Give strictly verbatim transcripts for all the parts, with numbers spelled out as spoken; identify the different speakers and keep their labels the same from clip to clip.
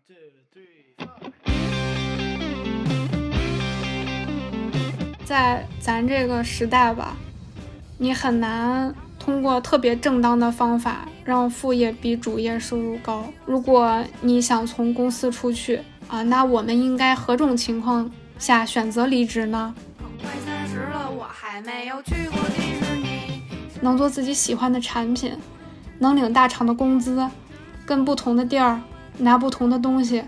Speaker 1: two, three, four.
Speaker 2: 在咱这个时代吧，你很难通过特别正当的方法让副业比主业收入高。如果你想从公司出去啊，那我们应该何种情况下选择离职呢？
Speaker 3: 快三十了，我还没有去过迪士尼。
Speaker 2: 能做自己喜欢的产品，能领大厂的工资，跟不同的地儿拿不同的东西。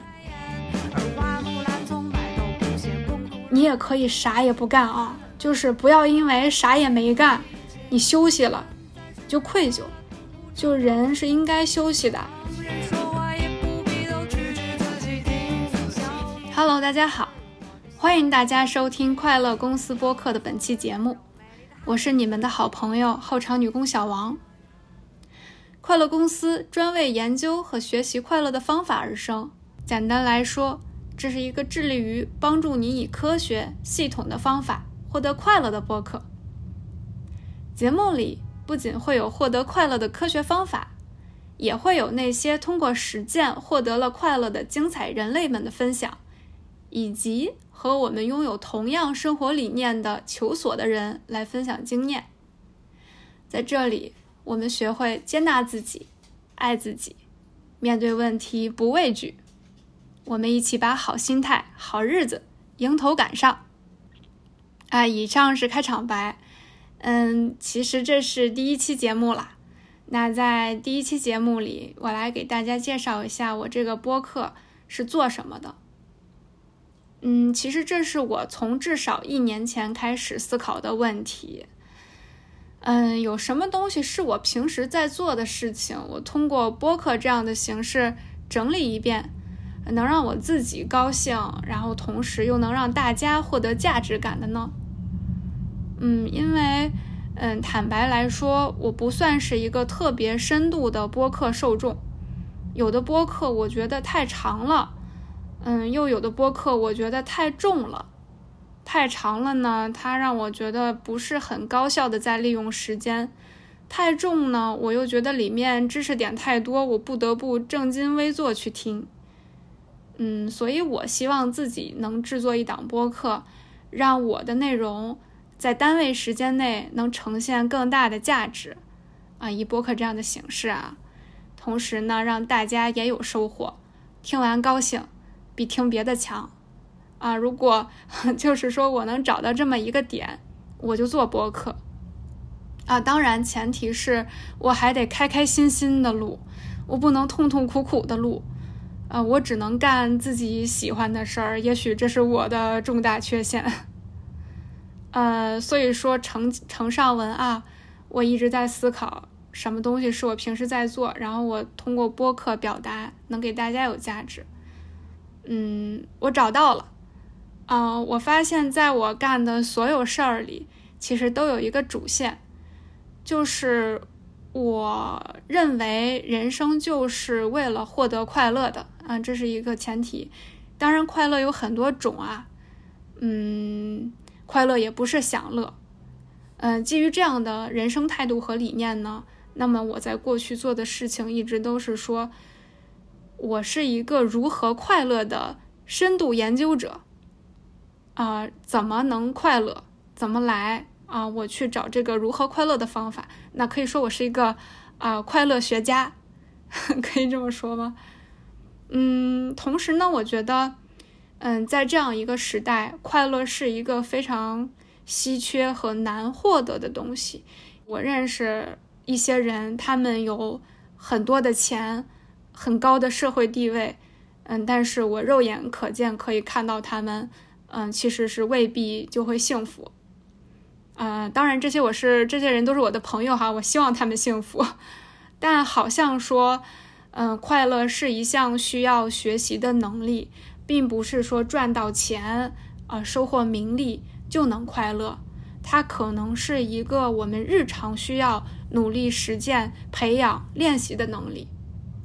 Speaker 2: 你也可以啥也不干啊，就是不要因为啥也没干，你休息了就愧疚，就人是应该休息的。Hello， 大家好，欢迎大家收听快乐公司播客的本期节目，我是你们的好朋友后场女工小王。快乐公司专为研究和学习快乐的方法而生，简单来说，这是一个致力于帮助你以科学系统的方法获得快乐的播客。节目里不仅会有获得快乐的科学方法，也会有那些通过实践获得了快乐的精彩人类们的分享，以及和我们拥有同样生活理念的求索的人来分享经验。在这里，我们学会接纳自己，爱自己，面对问题不畏惧。我们一起把好心态、好日子迎头赶上。啊，以上是开场白。嗯，其实这是第一期节目啦。那在第一期节目里，我来给大家介绍一下我这个播客是做什么的。嗯，其实这是我从至少一年前开始思考的问题。嗯，有什么东西是我平时在做的事情，我通过播客这样的形式整理一遍，能让我自己高兴，然后同时又能让大家获得价值感的呢？嗯，因为嗯，坦白来说，我不算是一个特别深度的播客受众。有的播客我觉得太长了，嗯，又有的播客我觉得太重了。太长了呢，它让我觉得不是很高效的在利用时间。太重呢，我又觉得里面知识点太多，我不得不正襟危坐去听。嗯，所以我希望自己能制作一档播客，让我的内容在单位时间内能呈现更大的价值啊，以播客这样的形式啊，同时呢，让大家也有收获，听完高兴，比听别的强啊。如果就是说我能找到这么一个点，我就做播客啊。当然，前提是我还得开开心心的录，我不能痛痛苦苦的录。呃，我只能干自己喜欢的事儿，也许这是我的重大缺陷。呃，所以说呈呈上文啊，我一直在思考什么东西是我平时在做，然后我通过播客表达能给大家有价值。嗯，我找到了。嗯、呃，我发现在我干的所有事儿里，其实都有一个主线，就是我认为人生就是为了获得快乐的啊，这是一个前提。当然，快乐有很多种啊，嗯，快乐也不是享乐。嗯、呃，基于这样的人生态度和理念呢，那么我在过去做的事情一直都是说，我是一个如何快乐的深度研究者啊、呃，怎么能快乐，怎么来啊，我去找这个如何快乐的方法。那可以说我是一个啊、呃、快乐学家，可以这么说吗？嗯，同时呢，我觉得，嗯，在这样一个时代，快乐是一个非常稀缺和难获得的东西。我认识一些人，他们有很多的钱，很高的社会地位，嗯，但是我肉眼可见可以看到他们，嗯，其实是未必就会幸福。呃，当然这些我是这些人都是我的朋友哈，我希望他们幸福。但好像说，嗯、呃，快乐是一项需要学习的能力，并不是说赚到钱，呃，收获名利就能快乐。它可能是一个我们日常需要努力实践、培养、练习的能力。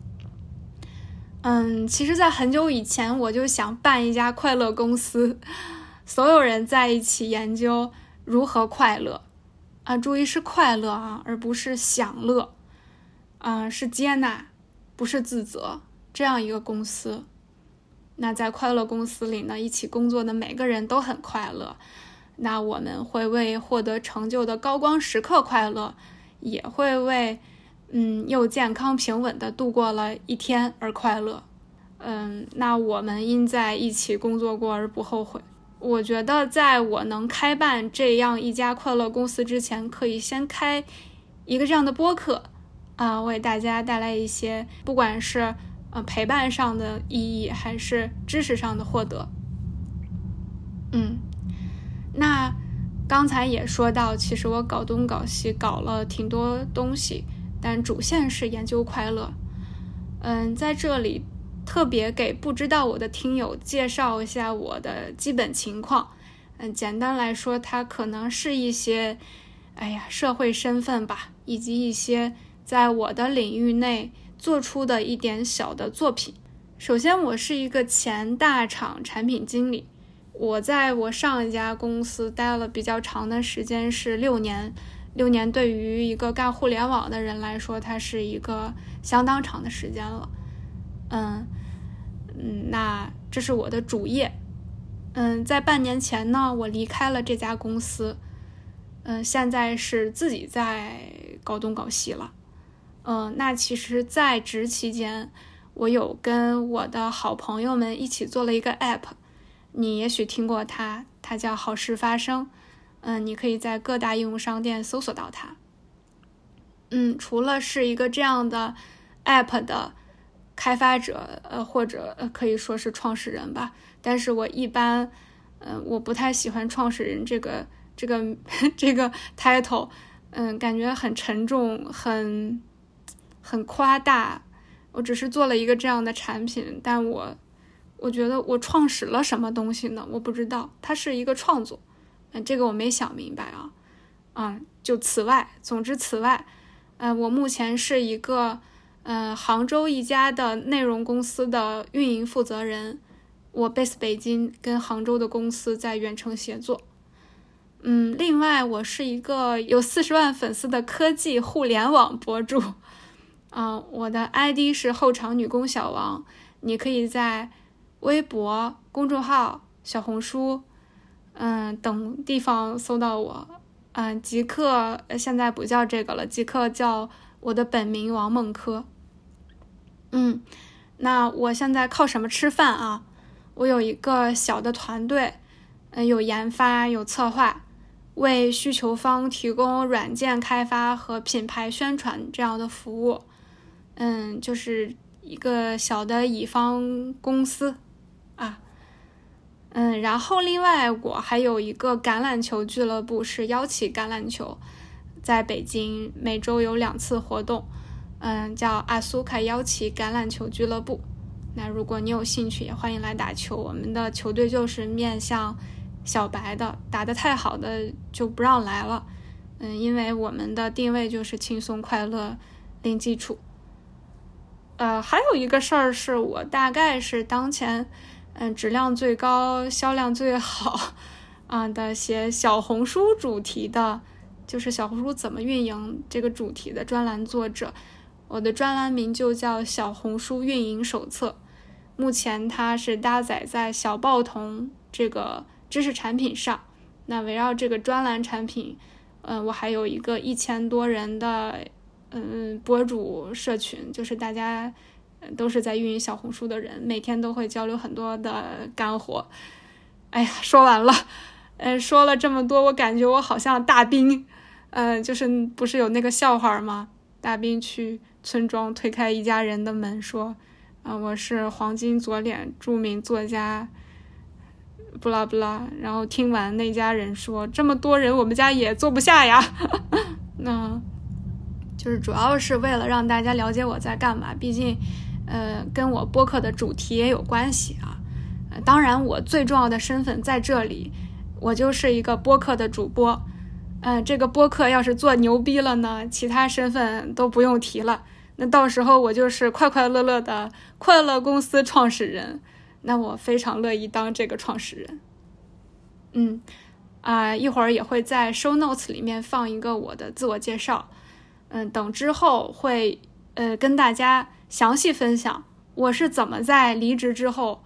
Speaker 2: 嗯，其实在很久以前我就想办一家快乐公司，所有人在一起研究如何快乐啊，注意是快乐啊，而不是享乐啊，是接纳，不是自责，这样一个公司。 那在快乐公司里呢，一起工作的每个人都很快乐。那我们会为获得成就的高光时刻快乐，也会为嗯又健康平稳地度过了一天而快乐。嗯，那我们因在一起工作过而不后悔。我觉得在我能开办这样一家快乐公司之前，可以先开一个这样的播客啊、呃，为大家带来一些不管是呃陪伴上的意义，还是知识上的获得。嗯，那刚才也说到，其实我搞东搞西搞了挺多东西，但主线是研究快乐。嗯，在这里特别给不知道我的听友介绍一下我的基本情况。嗯，简单来说，它可能是一些哎呀社会身份吧，以及一些在我的领域内做出的一点小的作品。首先，我是一个前大厂产品经理，我在我上一家公司待了比较长的时间，是六年。六年对于一个干互联网的人来说，它是一个相当长的时间了。嗯嗯，那这是我的主业。嗯，在半年前呢，我离开了这家公司。嗯，现在是自己在搞东搞西了。嗯，那其实在职期间，我有跟我的好朋友们一起做了一个 app， 你也许听过它，它叫好事发生。嗯，你可以在各大应用商店搜索到它。嗯，除了是一个这样的 app 的开发者，呃，或者呃可以说是创始人吧，但是我一般，呃，我不太喜欢创始人这个这个这个 title， 嗯，感觉很沉重，很很夸大。我只是做了一个这样的产品，但我我觉得我创始了什么东西呢？我不知道，它是一个创作。嗯，这个我没想明白啊，啊，就此外，总之此外，呃，我目前是一个呃杭州一家的内容公司的运营负责人，我 base 北京，跟杭州的公司在远程协作。嗯，另外我是一个有四十万粉丝的科技互联网博主，啊、呃，我的 I D 是后场女工小王，你可以在微博、公众号、小红书。嗯，等地方搜到我。嗯，极客现在不叫这个了，极客叫我的本名王梦柯。嗯，那我现在靠什么吃饭啊？我有一个小的团队，嗯，有研发，有策划，为需求方提供软件开发和品牌宣传这样的服务。嗯，就是一个小的乙方公司啊。嗯，然后另外我还有一个橄榄球俱乐部，是妖旗橄榄球，在北京每周有两次活动，嗯，叫阿苏卡妖旗橄榄球俱乐部。那如果你有兴趣，也欢迎来打球。我们的球队就是面向小白的，打得太好的就不让来了。嗯，因为我们的定位就是轻松快乐零基础。呃，还有一个事儿是我大概是当前嗯，质量最高、销量最好啊的写小红书主题的，就是小红书怎么运营这个主题的专栏作者。我的专栏名就叫小红书运营手册，目前它是搭载在小报童这个知识产品上。那围绕这个专栏产品，嗯，我还有一个一千多人的嗯博主社群，就是大家都是在运营小红书的人，每天都会交流很多的干货。哎呀，说完了，呃，说了这么多，我感觉我好像大兵，呃，就是不是有那个笑话吗？大兵去村庄推开一家人的门，说，啊、呃，我是黄金左脸著名作家，不啦不啦。然后听完那家人说，这么多人，我们家也坐不下呀。那就是主要是为了让大家了解我在干嘛，毕竟。呃，跟我播客的主题也有关系啊。呃，当然，我最重要的身份在这里，我就是一个播客的主播。呃，这个播客要是做牛逼了呢，其他身份都不用提了。那到时候我就是快快乐乐的快乐公司创始人，那我非常乐意当这个创始人。嗯，啊、呃，一会儿也会在 show notes 里面放一个我的自我介绍。嗯，等之后会呃跟大家详细分享我是怎么在离职之后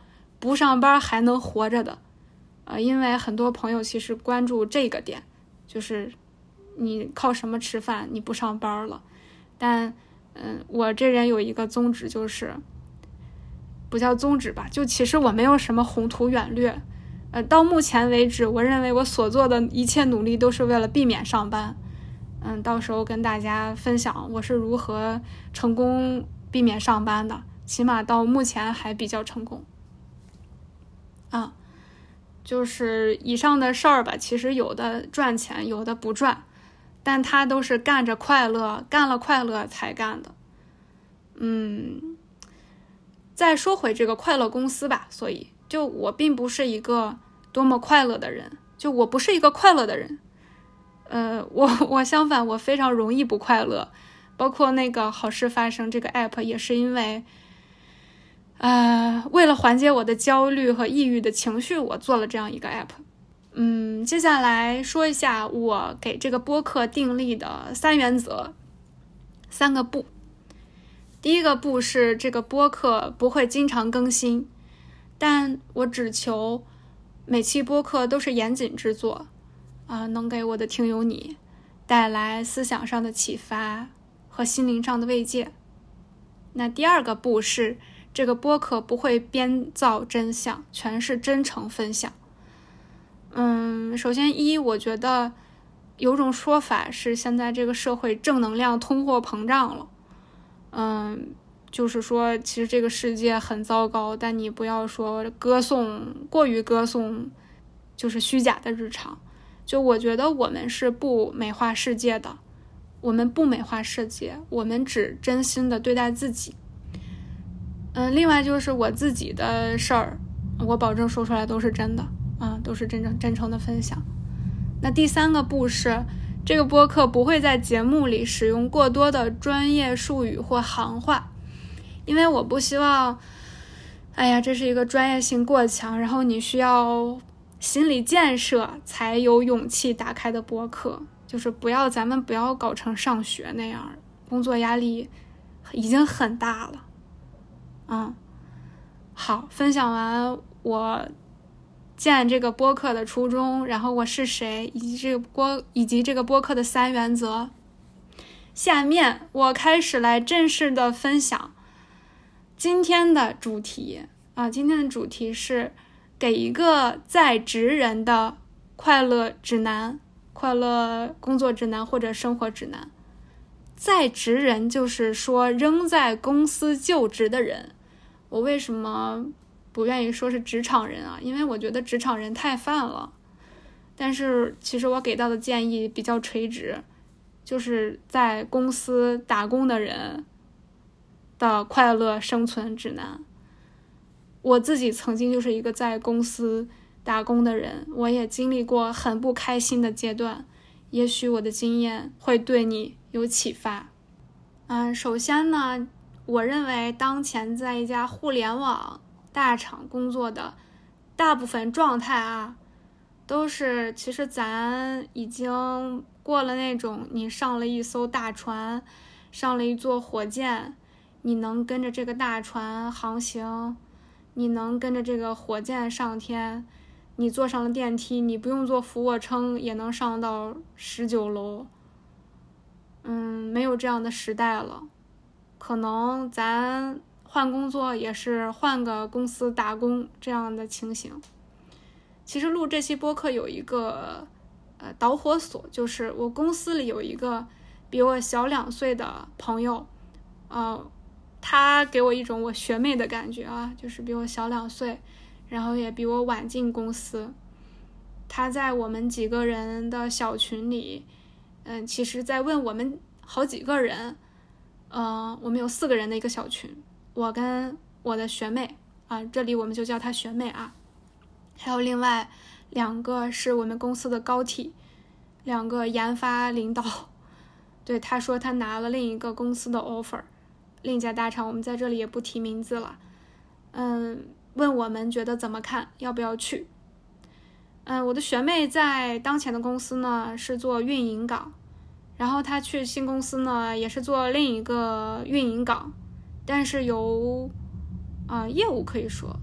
Speaker 2: 不上班还能活着的。呃，因为很多朋友其实关注这个点，就是你靠什么吃饭，你不上班了。但嗯，我这人有一个宗旨，就是不叫宗旨吧，就其实我没有什么宏图远略。呃，到目前为止，我认为我所做的一切努力都是为了避免上班。嗯，到时候跟大家分享我是如何成功避免上班的，起码到目前还比较成功。啊。就是以上的事儿吧，其实有的赚钱，有的不赚，但他都是干着快乐，干了快乐才干的。嗯，再说回这个快乐公司吧，所以就我并不是一个多么快乐的人，就我不是一个快乐的人。呃，我我相反，我非常容易不快乐，包括那个好事发生这个 app 也是因为。呃，为了缓解我的焦虑和抑郁的情绪，我做了这样一个 app。嗯，接下来说一下我给这个播客订立的三原则，三个不。第一个不是这个播客不会经常更新，但我只求每期播客都是严谨制作，啊、呃，能给我的听友你带来思想上的启发和心灵上的慰藉。那第二个不是。这个播客不会编造真相，全是真诚分享。嗯，首先一，我觉得有种说法是现在这个社会正能量通货膨胀了。嗯，就是说其实这个世界很糟糕，但你不要说歌颂，过于歌颂就是虚假的日常。就我觉得我们是不美化世界的，我们不美化世界，我们只真心的对待自己。嗯，另外就是我自己的事儿，我保证说出来都是真的，啊，都是真正真诚的分享。那第三个不是，这个播客不会在节目里使用过多的专业术语或行话，因为我不希望，哎呀，这是一个专业性过强，然后你需要心理建设才有勇气打开的播客，就是不要咱们不要搞成上学那样，工作压力已经很大了。嗯，好，分享完我建这个播客的初衷，然后我是谁，以及这个播以及这个播客的三原则。下面我开始来正式的分享今天的主题啊，今天的主题是给一个在职人的快乐指南、快乐工作指南或者生活指南。在职人就是说仍在公司就职的人。我为什么不愿意说是职场人啊？因为我觉得职场人太泛了。但是其实我给到的建议比较垂直，就是在公司打工的人的快乐生存指南。我自己曾经就是一个在公司打工的人，我也经历过很不开心的阶段，也许我的经验会对你有启发。嗯，首先呢，我认为当前在一家互联网大厂工作的大部分状态啊，都是其实咱已经过了那种你上了一艘大船，上了一座火箭，你能跟着这个大船航行，你能跟着这个火箭上天，你坐上了电梯，你不用做俯卧撑也能上到十九楼。嗯，没有这样的时代了。可能咱换工作也是换个公司打工这样的情形。其实录这期播客有一个呃导火索，就是我公司里有一个比我小两岁的朋友，呃，他给我一种我学妹的感觉啊，就是比我小两岁，然后也比我晚进公司。他在我们几个人的小群里，嗯、呃，其实在问我们好几个人。呃，我们有四个人的一个小群，我跟我的学妹啊，这里我们就叫她学妹啊，还有另外两个是我们公司的高体，两个研发领导。对，他说他拿了另一个公司的 offer， 另一家大厂，我们在这里也不提名字了。嗯，问我们觉得怎么看，要不要去？嗯，我的学妹在当前的公司呢是做运营岗。然后他去新公司呢，也是做另一个运营岗，但是由啊、呃、业务可以说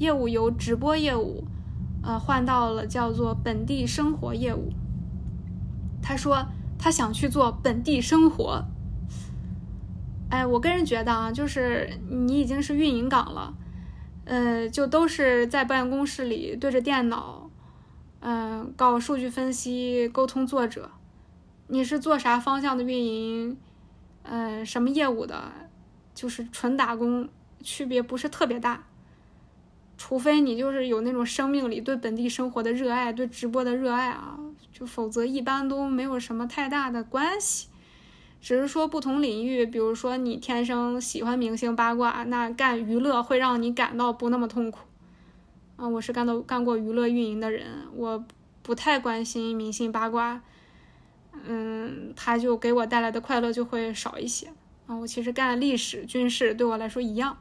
Speaker 2: 业务由直播业务呃换到了叫做本地生活业务。他说他想去做本地生活。哎，我个人觉得啊，就是你已经是运营岗了，呃，就都是在办公室里对着电脑，嗯、呃，搞数据分析、沟通作者。你是做啥方向的运营，呃，什么业务的，就是纯打工，区别不是特别大。除非你就是有那种生命里对本地生活的热爱，对直播的热爱啊，就否则一般都没有什么太大的关系。只是说不同领域，比如说你天生喜欢明星八卦，那干娱乐会让你感到不那么痛苦啊。我是干到干过娱乐运营的人，我不太关心明星八卦，嗯，它就给我带来的快乐就会少一些啊。我其实干历史、军事对我来说一样。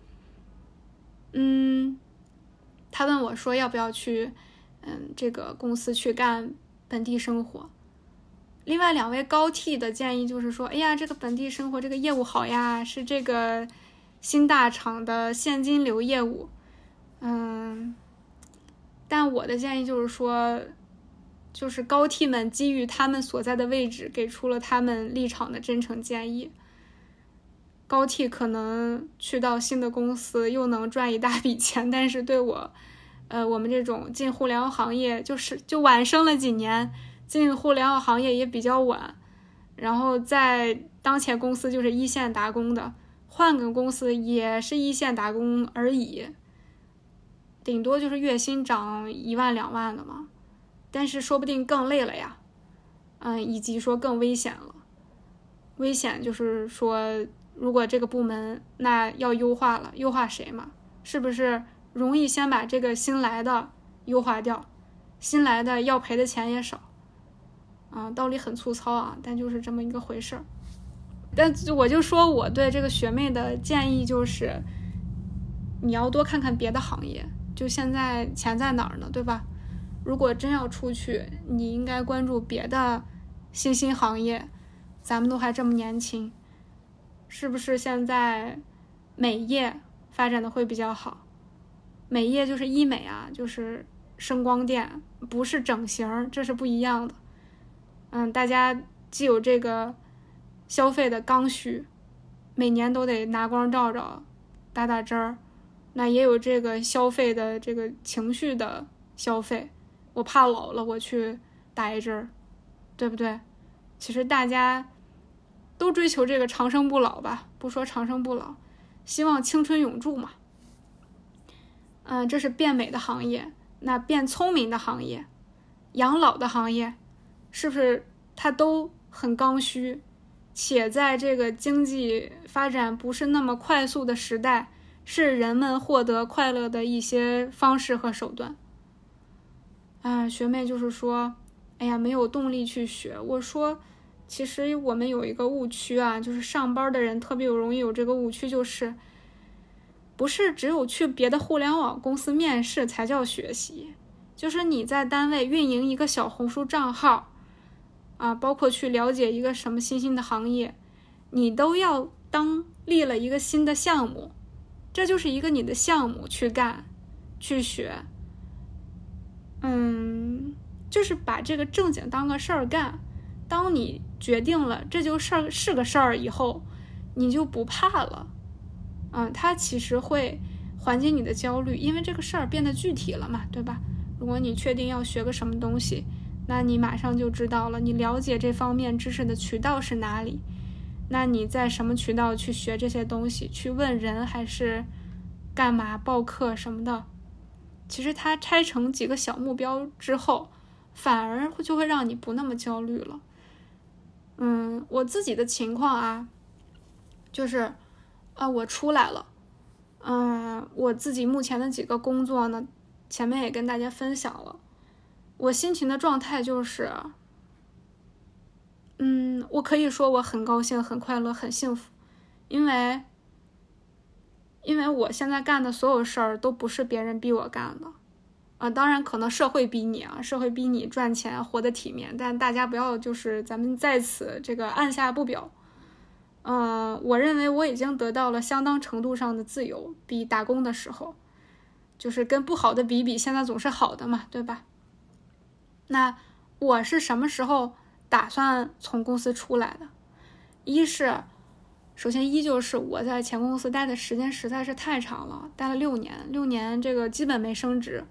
Speaker 2: 嗯，他问我说要不要去，嗯，这个公司去干本地生活。另外两位高 T 的建议就是说，哎呀，这个本地生活这个业务好呀，是这个新大厂的现金流业务。嗯，但我的建议就是说，就是高 T 们基于他们所在的位置给出了他们立场的真诚建议。高 T 可能去到新的公司又能赚一大笔钱，但是对我呃，我们这种进互联网行业就是就晚生了几年，进互联网行业也比较晚，然后在当前公司就是一线打工的，换个公司也是一线打工而已，顶多就是月薪涨一万两万的嘛，但是说不定更累了呀，嗯，以及说更危险了。危险就是说，如果这个部门那要优化了，优化谁嘛？是不是容易先把这个新来的优化掉，新来的要赔的钱也少啊，道理很粗糙啊，但就是这么一个回事儿。但我就说我对这个学妹的建议就是，你要多看看别的行业，就现在钱在哪儿呢，对吧？如果真要出去，你应该关注别的新兴行业。咱们都还这么年轻，是不是现在美业发展的会比较好？美业就是医美啊，就是声光电，不是整形，这是不一样的。嗯，大家既有这个消费的刚需，每年都得拿光照照，打打针儿，那也有这个消费的这个情绪的消费。我怕老了，我去打一针，对不对？其实大家都追求这个长生不老吧，不说长生不老，希望青春永驻嘛。嗯，这是变美的行业。那变聪明的行业，养老的行业，是不是它都很刚需？且在这个经济发展不是那么快速的时代，是人们获得快乐的一些方式和手段。啊，学妹就是说，哎呀，没有动力去学。我说，其实我们有一个误区啊，就是上班的人特别有容易有这个误区，就是不是只有去别的互联网公司面试才叫学习，就是你在单位运营一个小红书账号啊，包括去了解一个什么新兴的行业，你都要当立了一个新的项目，这就是一个你的项目去干去学。嗯，就是把这个正经当个事儿干。当你决定了这就事儿是个事儿以后，你就不怕了。嗯，它其实会缓解你的焦虑，因为这个事儿变得具体了嘛，对吧？如果你确定要学个什么东西，那你马上就知道了，你了解这方面知识的渠道是哪里，那你在什么渠道去学这些东西，去问人还是干嘛报课什么的，其实它拆成几个小目标之后，反而就会让你不那么焦虑了。嗯，我自己的情况啊，就是啊，我出来了，嗯，我自己目前的几个工作呢，前面也跟大家分享了，我心情的状态就是，嗯，我可以说我很高兴、很快乐、很幸福，因为，因为我现在干的所有事儿都不是别人逼我干的。啊，当然可能社会逼你啊，社会逼你赚钱活得体面，但大家不要就是咱们在此这个按下不表。嗯、呃，我认为我已经得到了相当程度上的自由，比打工的时候， 就是跟不好的比比，现在总是好的嘛，对吧？那我是什么时候打算从公司出来的？一是首先一就是我在前公司待的时间实在是太长了，待了六年，六年这个基本没升职。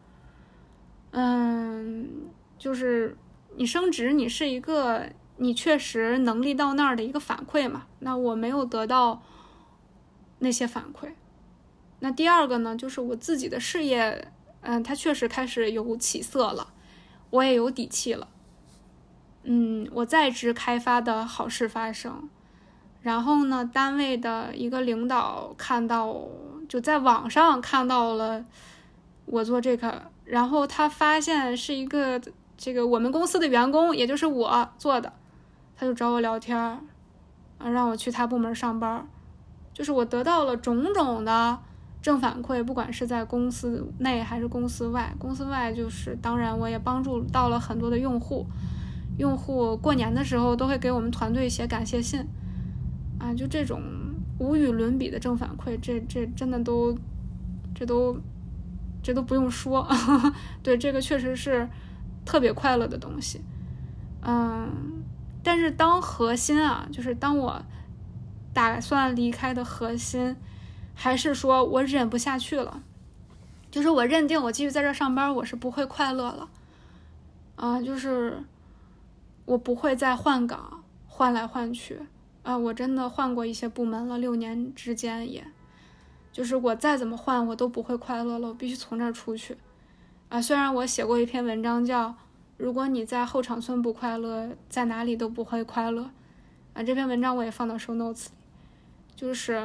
Speaker 2: 嗯，就是你升职，你是一个你确实能力到那儿的一个反馈嘛。那我没有得到那些反馈。那第二个呢，就是我自己的事业，嗯，它确实开始有起色了，我也有底气了。嗯，我在职开发的好事发生。然后呢，单位的一个领导看到，就在网上看到了我做这个，然后他发现是一个这个我们公司的员工，也就是我做的，他就找我聊天，啊，让我去他部门上班。就是我得到了种种的正反馈，不管是在公司内还是公司外。公司外就是当然我也帮助到了很多的用户，用户过年的时候都会给我们团队写感谢信。啊，就这种无与伦比的正反馈，这这真的都，这都，这都不用说。对，这个确实是特别快乐的东西。嗯，但是当核心啊，就是当我打算离开的核心，还是说我忍不下去了，就是我认定我继续在这上班，我是不会快乐了。啊，就是我不会再换岗，换来换去。啊，我真的换过一些部门了，六年之间也，就是我再怎么换，我都不会快乐了，我必须从这儿出去。啊，虽然我写过一篇文章叫“如果你在后场村不快乐，在哪里都不会快乐”，啊，这篇文章我也放到 show notes 里，就是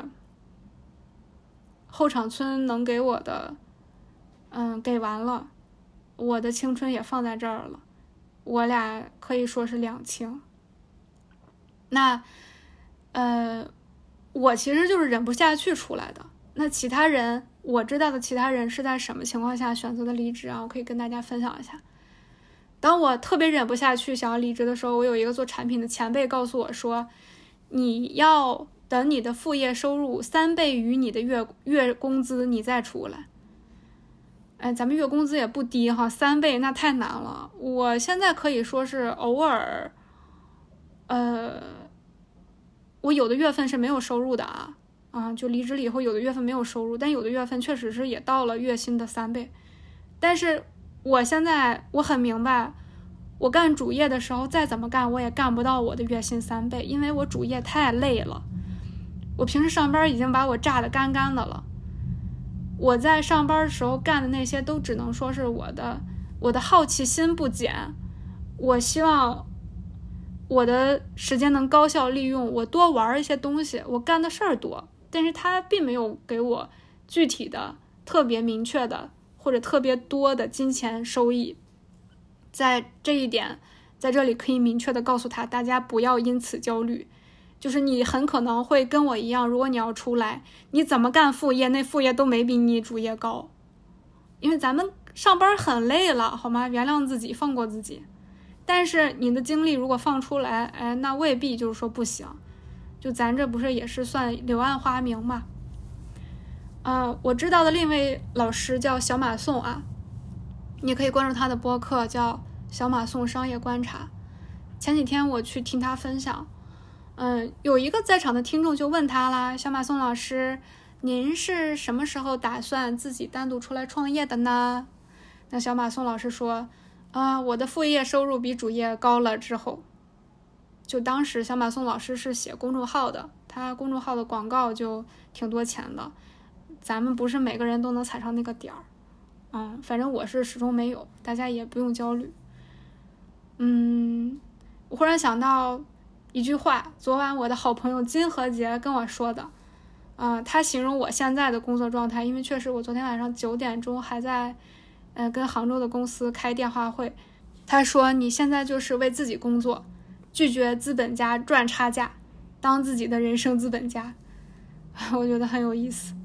Speaker 2: 后场村能给我的，嗯，给完了，我的青春也放在这儿了，我俩可以说是两清。那。呃，我其实就是忍不下去出来的。那其他人，我知道的其他人是在什么情况下选择的离职啊？我可以跟大家分享一下。当我特别忍不下去想要离职的时候，我有一个做产品的前辈告诉我说，你要等你的副业收入三倍于你的月月工资，你再出来。哎，咱们月工资也不低哈，三倍那太难了。我现在可以说是偶尔，呃。我有的月份是没有收入的啊，啊，就离职了以后有的月份没有收入，但有的月份确实是也到了月薪的三倍。但是我现在我很明白，我干主业的时候再怎么干我也干不到我的月薪三倍，因为我主业太累了。我平时上班已经把我炸得干干的了，我在上班的时候干的那些都只能说是我的我的好奇心不减，我希望我的时间能高效利用，我多玩一些东西，我干的事儿多，但是他并没有给我具体的特别明确的或者特别多的金钱收益。在这一点在这里可以明确的告诉他，大家不要因此焦虑，就是你很可能会跟我一样，如果你要出来，你怎么干副业，那副业都没比你主业高，因为咱们上班很累了，好吗？原谅自己，放过自己。但是你的精力如果放出来，哎，那未必就是说不行。就咱这不是也是算柳暗花明嘛？呃，我知道的另一位老师叫小马宋啊，你可以关注他的播客，叫小马宋商业观察。前几天我去听他分享，嗯，有一个在场的听众就问他啦，小马宋老师，您是什么时候打算自己单独出来创业的呢？那小马宋老师说，啊，我的副业收入比主业高了之后。就当时小马宋老师是写公众号的，他公众号的广告就挺多钱的，咱们不是每个人都能踩上那个点儿，嗯，反正我是始终没有，大家也不用焦虑。嗯，我忽然想到一句话，昨晚我的好朋友金和杰跟我说的，啊、呃，他形容我现在的工作状态，因为确实我昨天晚上九点钟还在，呃，跟杭州的公司开电话会，他说你现在就是为自己工作，拒绝资本家赚差价，当自己的人生资本家，我觉得很有意思。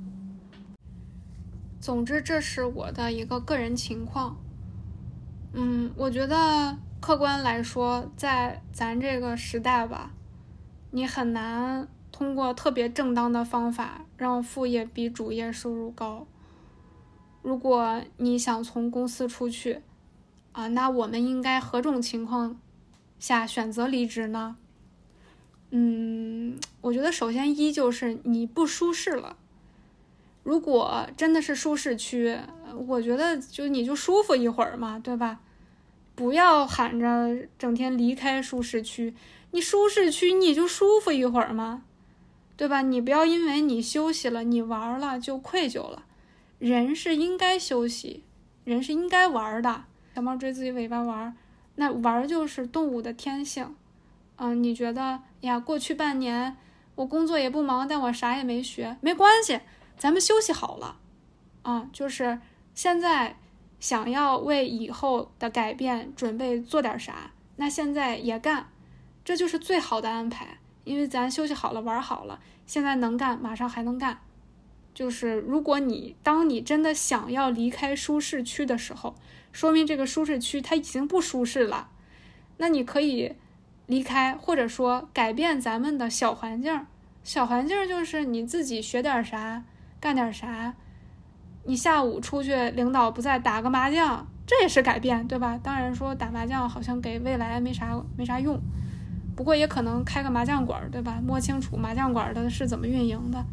Speaker 2: 总之，这是我的一个个人情况。嗯，我觉得客观来说，在咱这个时代吧，你很难通过特别正当的方法让副业比主业收入高。 如果你想从公司出去啊，那我们应该何种情况下选择离职呢？嗯，我觉得首先一就是你不舒适了。如果真的是舒适区，我觉得就你就舒服一会儿嘛，对吧？不要喊着整天离开舒适区，你舒适区你就舒服一会儿嘛，对吧？你不要因为你休息了，你玩了就愧疚了。人是应该休息，人是应该玩的。小猫追自己尾巴玩，那玩就是动物的天性。嗯，你觉得呀，过去半年我工作也不忙，但我啥也没学，没关系，咱们休息好了。啊，就是现在想要为以后的改变准备做点啥，那现在也干，这就是最好的安排。因为咱休息好了，玩好了，现在能干，马上还能干。就是如果你当你真的想要离开舒适区的时候，说明这个舒适区它已经不舒适了，那你可以离开，或者说改变咱们的小环境。小环境就是你自己学点啥，干点啥。你下午出去，领导不在，打个麻将，这也是改变，对吧？当然说打麻将好像给未来没啥没啥用，不过也可能开个麻将馆，对吧？摸清楚麻将馆的是怎么运营的。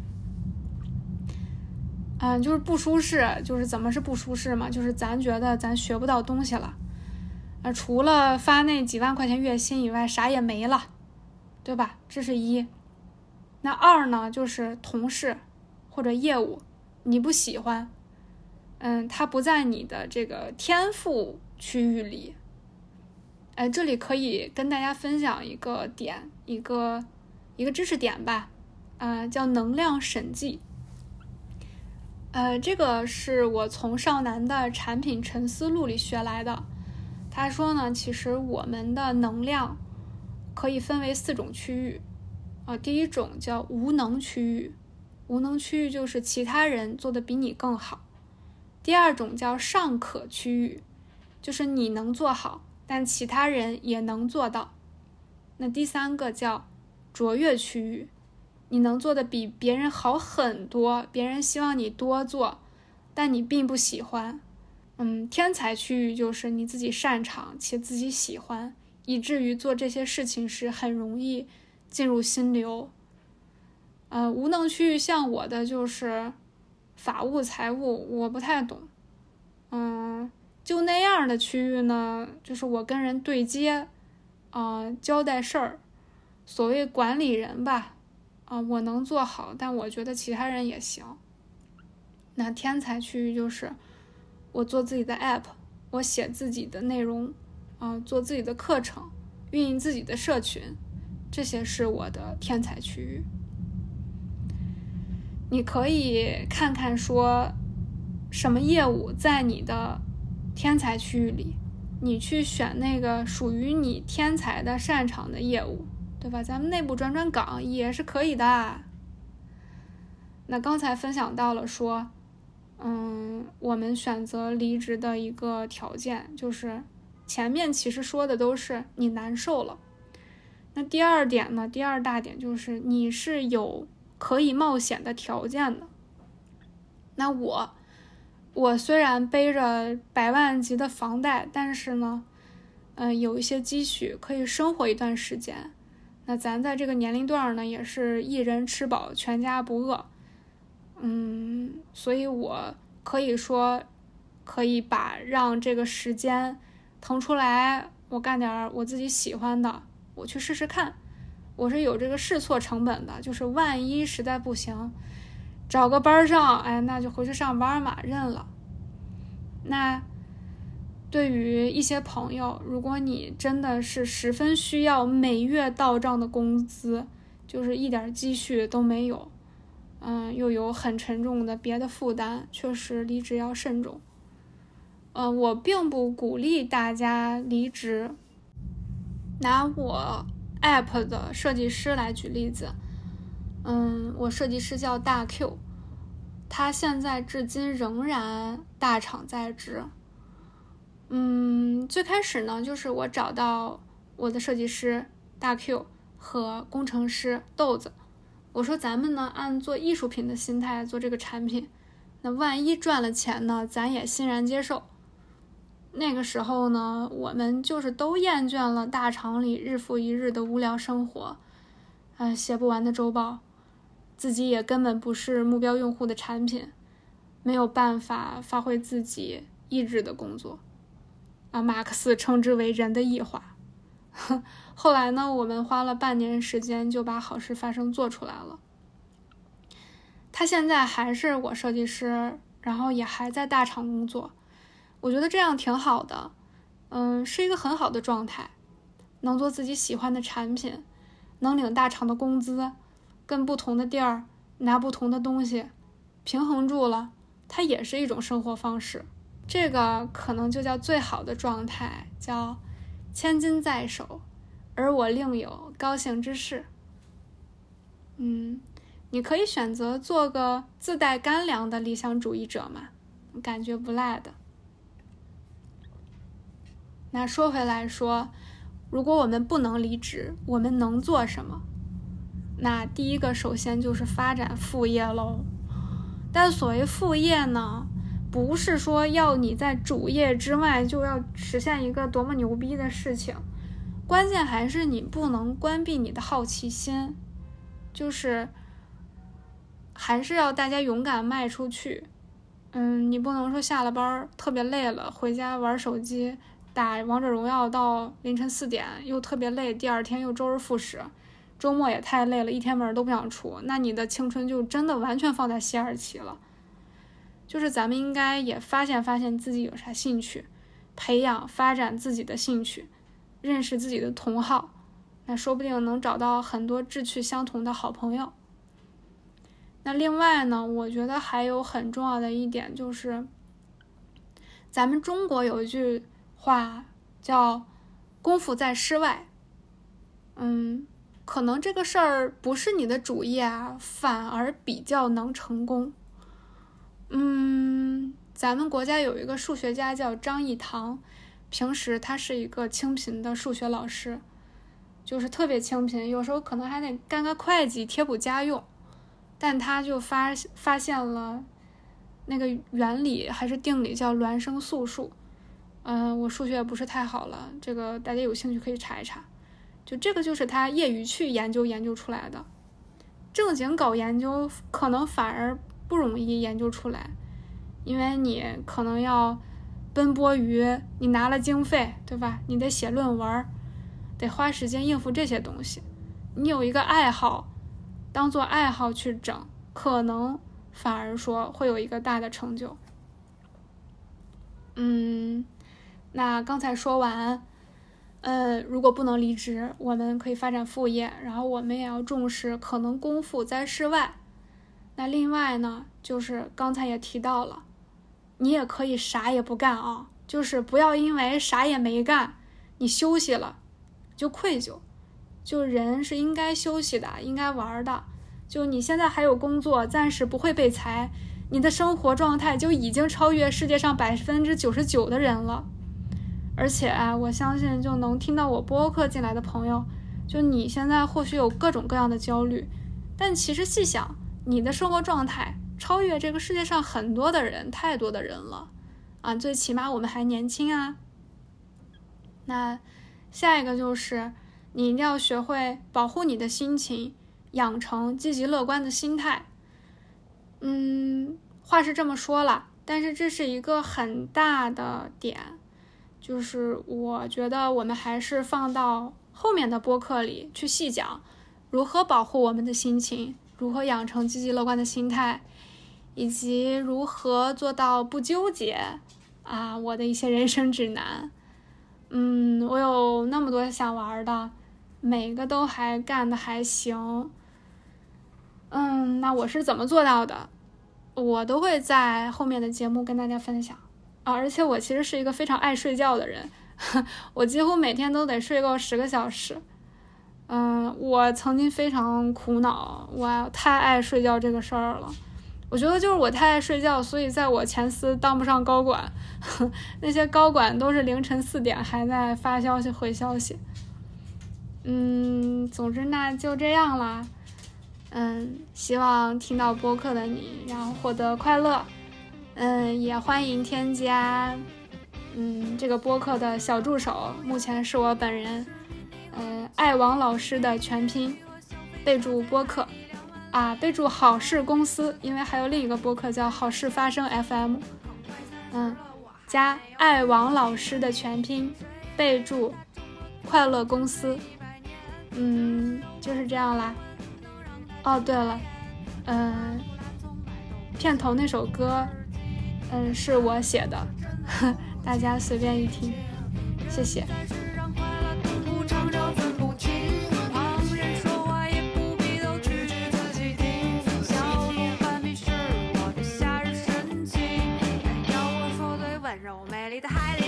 Speaker 2: 嗯，就是不舒适，就是怎么是不舒适嘛？就是咱觉得咱学不到东西了，啊，除了发那几万块钱月薪以外，啥也没了，对吧？这是一。那二呢，就是同事或者业务，你不喜欢，嗯，它不在你的这个天赋区域里。哎，这里可以跟大家分享一个点，一个一个知识点吧，呃，叫能量审计。呃，这个是我从少男的产品沉思录里学来的。他说呢，其实我们的能量可以分为四种区域。呃，第一种叫无能区域，无能区域就是其他人做的比你更好。第二种叫尚可区域，就是你能做好，但其他人也能做到。那第三个叫卓越区域，你能做的比别人好很多，别人希望你多做，但你并不喜欢。嗯，天才区域就是你自己擅长且自己喜欢，以至于做这些事情时很容易进入心流。呃，无能区域像我的就是法务、财务，我不太懂。嗯，就那样的区域呢，就是我跟人对接，啊、呃，交代事儿，所谓管理人吧。啊、呃，我能做好，但我觉得其他人也行。那天才区域就是我做自己的 app， 我写自己的内容，啊、呃，做自己的课程，运营自己的社群，这些是我的天才区域。你可以看看说什么业务在你的天才区域里，你去选那个属于你天才的擅长的业务，对吧？咱们内部转转岗也是可以的。那刚才分享到了说，嗯，我们选择离职的一个条件就是前面其实说的都是你难受了。那第二点呢，第二大点就是你是有可以冒险的条件的。那我我虽然背着百万级的房贷，但是呢嗯、呃，有一些积蓄可以生活一段时间。那咱在这个年龄段呢，也是一人吃饱全家不饿。嗯，所以我可以说可以把让这个时间腾出来，我干点我自己喜欢的，我去试试看。我是有这个试错成本的，就是万一实在不行，找个班上，哎，那就回去上班嘛，认了。那对于一些朋友，如果你真的是十分需要每月到账的工资，就是一点积蓄都没有，嗯，又有很沉重的别的负担，确实离职要慎重。嗯、呃，我并不鼓励大家离职。拿我 app 的设计师来举例子，嗯，我设计师叫大 Q， 他现在至今仍然大厂在职。嗯，最开始呢，就是我找到我的设计师大 Q 和工程师豆子，我说咱们呢按做艺术品的心态做这个产品， 那万一赚了钱呢，咱也欣然接受。那个时候呢，我们就是都厌倦了大厂里日复一日的无聊生活，呃，写不完的周报，自己也根本不是目标用户的产品，没有办法发挥自己意志的工作。啊，马克思称之为人的异化。后来呢，我们花了半年时间就把好事发生做出来了。他现在还是我设计师，然后也还在大厂工作。我觉得这样挺好的，嗯，是一个很好的状态，能做自己喜欢的产品，能领大厂的工资，跟不同的地儿拿不同的东西，平衡住了，它也是一种生活方式。这个可能就叫最好的状态，叫千金在手，而我另有高兴之事。嗯，你可以选择做个自带干粮的理想主义者嘛，感觉不赖的。那说回来说，如果我们不能离职，我们能做什么？那第一个首先就是发展副业喽。但所谓副业呢，不是说要你在主业之外就要实现一个多么牛逼的事情，关键还是你不能关闭你的好奇心，就是还是要大家勇敢迈出去。嗯，你不能说下了班特别累了，回家玩手机打王者荣耀到凌晨四点，又特别累，第二天又周而复始，周末也太累了，一天门都不想出，那你的青春就真的完全放在西二旗了。就是咱们应该也发现发现自己有啥兴趣，培养发展自己的兴趣，认识自己的同好，那说不定能找到很多志趣相同的好朋友。那另外呢，我觉得还有很重要的一点就是，咱们中国有一句话叫功夫在诗外。嗯，可能这个事儿不是你的主业啊，反而比较能成功。嗯，咱们国家有一个数学家叫张益唐，平时他是一个清贫的数学老师，就是特别清贫，有时候可能还得干个会计贴补家用，但他就发发现了那个原理还是定理叫孪生素数。嗯、呃，我数学也不是太好了，这个大家有兴趣可以查一查。就这个就是他业余去研究研究出来的，正经搞研究可能反而不容易研究出来，因为你可能要奔波于你拿了经费，对吧？你得写论文，得花时间应付这些东西。你有一个爱好，当做爱好去整，可能反而说会有一个大的成就。嗯，那刚才说完，呃，如果不能离职，我们可以发展副业，然后我们也要重视可能功夫在室外。那另外呢，就是刚才也提到了，你也可以啥也不干啊，就是不要因为啥也没干，你休息了就愧疚。就人是应该休息的，应该玩的。就你现在还有工作，暂时不会被裁，你的生活状态就已经超越世界上百分之九十九的人了。而且啊，我相信就能听到我播客进来的朋友，就你现在或许有各种各样的焦虑，但其实细想，你的生活状态超越这个世界上很多的人，太多的人了啊！最起码我们还年轻啊。那下一个就是你一定要学会保护你的心情，养成积极乐观的心态。嗯，话是这么说了，但是这是一个很大的点，就是我觉得我们还是放到后面的播客里去细讲，如何保护我们的心情，如何养成积极乐观的心态，以及如何做到不纠结啊，我的一些人生指南。嗯，我有那么多想玩的，每个都还干得还行。嗯，那我是怎么做到的？我都会在后面的节目跟大家分享啊。而且我其实是一个非常爱睡觉的人，我几乎每天都得睡够十个小时。嗯，我曾经非常苦恼，我太爱睡觉这个事儿了。我觉得就是我太爱睡觉，所以在我前司当不上高管，那些高管都是凌晨四点还在发消息回消息。嗯，总之那就这样啦。嗯，希望听到播客的你，然后获得快乐， 嗯，也欢迎添加嗯这个播客的小助手，目前是我本人，呃，爱王老师的全拼，备注播客啊，备注好事公司，因为还有另一个播客叫好事发生 F M， 嗯，加爱王老师的全拼，备注快乐公司，嗯，就是这样啦。哦，对了，嗯，片头那首歌，嗯，是我写的，呵，大家随便一听，谢谢。
Speaker 3: 温柔美丽的海里